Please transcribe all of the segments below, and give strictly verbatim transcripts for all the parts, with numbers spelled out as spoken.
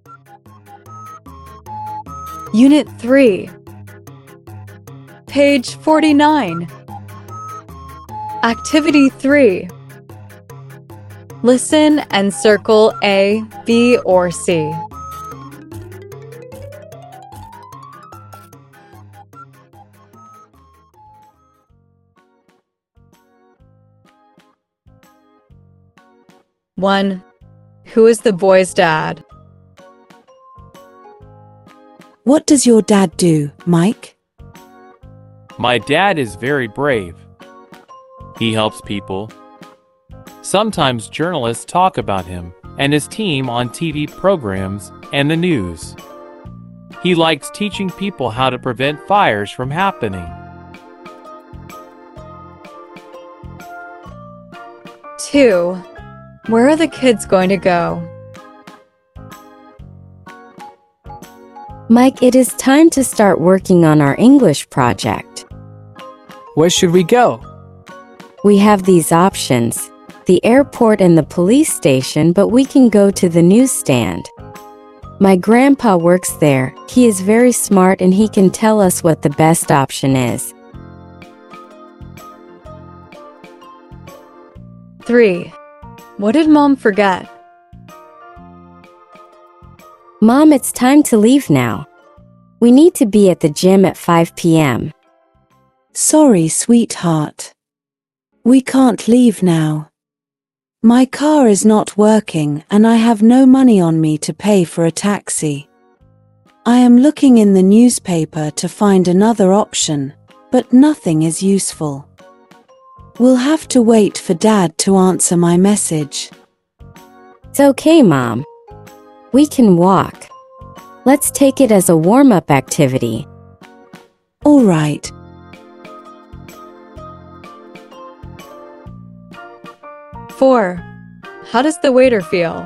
Unit three, page forty-nine. Activity three. Listen and circle A, B, or C. one. Who is the boy's dad? What does your dad do, Mike? My dad is very brave. He helps people. Sometimes journalists talk about him and his team on T V programs and the news. He likes teaching people how to prevent fires from happening. two. Where are the kids going to go? Mike, it is time to start working on our English project. Where should we go? We have these options: the airport and the police station, but we can go to the newsstand. My grandpa works there. He is very smart and he can tell us what the best option is. three. What did Mom forget? Mom, it's time to leave now. We need to be at the gym at five p m Sorry, sweetheart. We can't leave now. My car is not working and I have no money on me to pay for a taxi. I am looking in the newspaper to find another option, but nothing is useful. We'll have to wait for Dad to answer my message. It's okay, Mom. We can walk. Let's take it as a warm-up activity. All right. four. How does the waiter feel?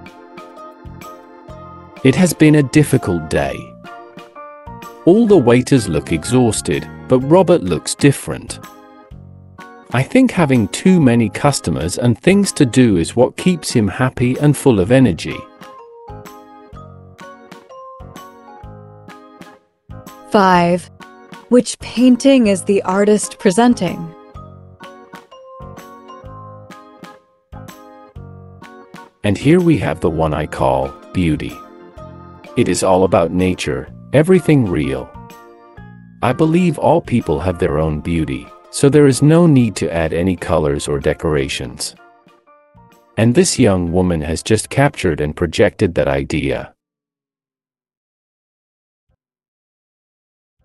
It has been a difficult day. All the waiters look exhausted, but Robert looks different. I think having too many customers and things to do is what keeps him happy and full of energy. five. Which painting is the artist presenting? And here we have the one I call beauty. It is all about nature, everything real. I believe all people have their own beauty, so there is no need to add any colors or decorations. And this young woman has just captured and projected that idea.